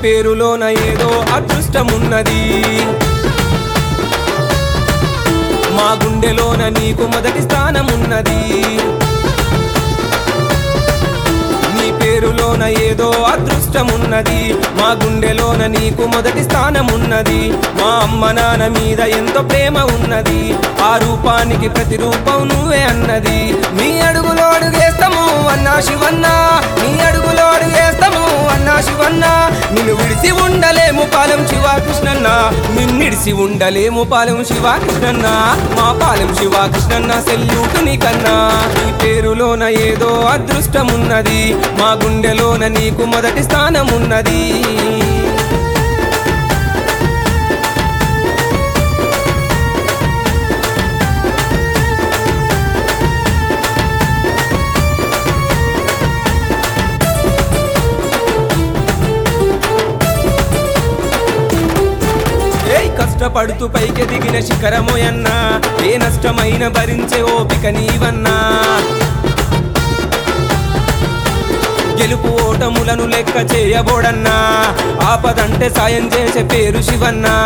పేరులోన ఏదో అదృష్టమున్నది మా గుండెలోన నీకు మొదటి స్థానమున్నది నీ పేరులోన ఏదో అదృష్టమున్నది మా గుండెలోన నీకు మొదటి స్థానమున్నది మా అమ్మ నాన్న మీద ఎంతో ప్రేమ ఉన్నది ఆ రూపానికి ప్రతిరూపం నువ్వే అన్నది నీ అడుగులో అడుగేస్తాము అన్నా శివన్న నీ అడుగులో అడుగేస్తాము అన్నా శివన్న నిన్ను విడిసి ఉండలేము పాలెం శివకృష్ణన్న నిన్నిడిసి ఉండలేము పాలెం శివకృష్ణన్న మా పాలెం శివకృష్ణన్న సెల్యూటు నీకన్నా నీ పేరులోన ఏదో అదృష్టమున్నది మా గుండెలోన నీకు మొదటి స్థానమున్నది కష్టపడుతూ పైకి దిగిన శిఖరమోయన్నా ఏ నష్టమైన భరించే ఓపిక నీవన్నా గెలుపు ఓటములను లెక్క చేయబోడన్నా ఆపదంటే సాయం చేసే పేరు శివన్నా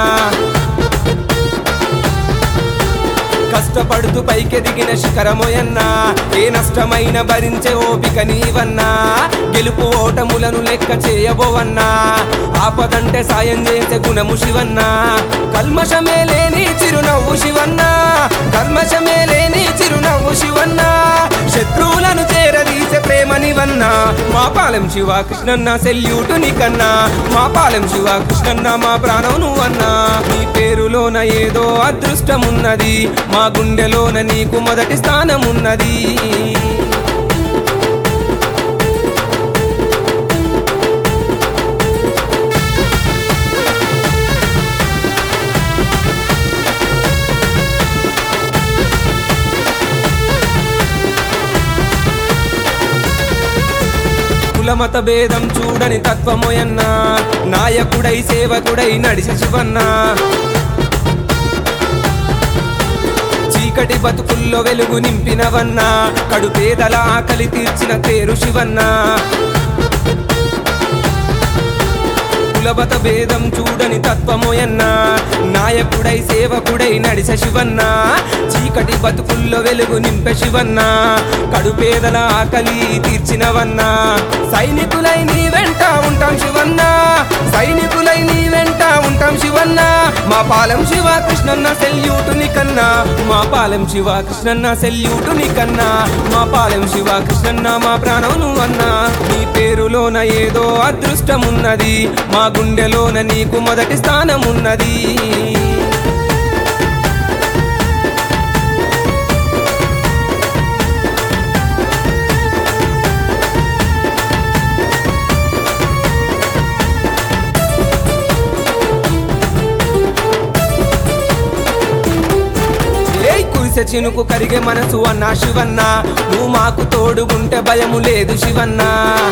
కష్టపడుతూ పైకి దిగిన శిఖరమోయన్నా ఏ నష్టమైన భరించే ఓపిక నీవన్నా గెలుపు ఓటములను లెక్క చేయబోవన్నా ఆపదంటే సాయం చేసే గుణము శివన్నా కల్మషమే లేని చిరునవ్వు శివన్నా కల్మషమే లేని చిరునవ్వు శివన్నా శత్రువులను చేరదీసే ప్రేమ నీవన్నా మా పాలెం శివకృష్ణన్న సెల్యూటు నీకన్నా మా పాలెం శివకృష్ణన్న మా ప్రాణం నువ్వన్నా నీ పేరులోన ఏదో అదృష్టమున్నది మా గుండెలోన నీకు మొదటి స్థానమున్నది కులమత భేదం చూడని తత్వమోయన్నా నాయకుడై సేవకుడై నడిచి శివన్నా చీకటి బతుకుల్లో వెలుగు నింపినవన్నా కడుపేదల ఆకలి తీర్చిన పేరు శివన్నా కులమత భేదం చూడని తత్వమోయన్నా నాయకుడై సేవకుడై నడిస శివన్నా చీకటి బతుకుల్లో వెలుగు నింపే శివన్నా కడుపేదల ఆకలి తీర్చినవన్నా సైనికులై నీ వెంట ఉంటాం శివన్నా సైనికులై నీ వెంట ఉంటాం శివన్నా మా పాలెం శివకృష్ణన్న సెల్యూటు నీకన్నా మా పాలెం శివకృష్ణన్న సెల్యూటు నీకన్నా మా పాలెం శివకృష్ణన్న మా ప్రాణం నువ్వన్నా నీ పేరులోన ఏదో అదృష్టమున్నది మా గుండెలోన నీకు మొదటి స్థానమున్నది చినుకు కరిగే మనసు అన్నా శివన్నా నువ్వు మాకు తోడుగుంటే భయము లేదు శివన్నా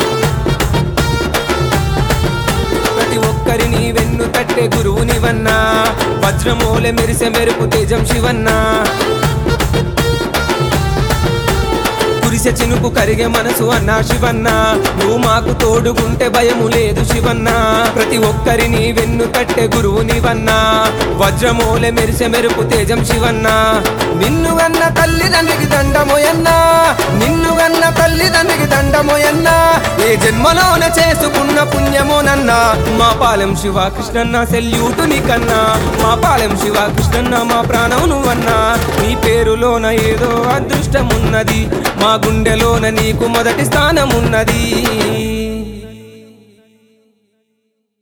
ప్రతి ఒక్కరిని వెన్ను తట్టే గురువు నివన్నా వజ్రమూలె మెరిసే మెరుపు తేజం శివన్నా కురిసె చినుకు కరిగే మనసు అన్నా శివన్నా నువ్వు మాకు తోడుగుంటే భయము లేదు శివన్నా ప్రతి ఒక్కరిని వెన్ను తట్టే గురువు నివన్నా వజ్రమూలె మెరిసే మెరుపు తేజం శివన్నా నిన్ను గన్న తల్లిదండ్రికి దండమోయన్నా నిన్ను గన్న తల్లిదండ్రికి దండమోయన్నా ఏ జన్మలోన చేసుకున్న పుణ్యమోనన్నా మా పాలెం శివకృష్ణన్న సెల్యూటు నీకన్నా మా పాలెం శివకృష్ణన్న మా ప్రాణం నువ్వన్నా నీ పేరులోన ఏదో అదృష్టమున్నది మా గుండెలోన నీకు మొదటి స్థానమున్నది